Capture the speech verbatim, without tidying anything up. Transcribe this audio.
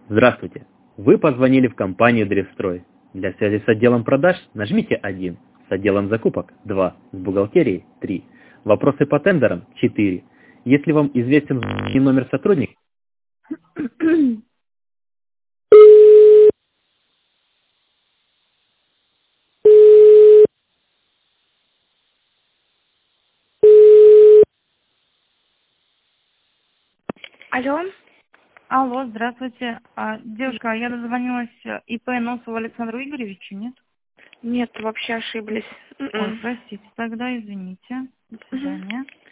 Здравствуйте. Вы позвонили в компанию Древстрой. Для связи с отделом продаж нажмите один, с отделом закупок два, с бухгалтерией три. Вопросы по тендерам четыре. Если вам известен номер сотрудника... Алло, Алло, здравствуйте. А, девушка, я дозвонилась э, ИП Носову Александру Игоревичу, нет? нет, вообще ошиблись. Ой, М-м. простите, тогда извините. До Мгм. свидания.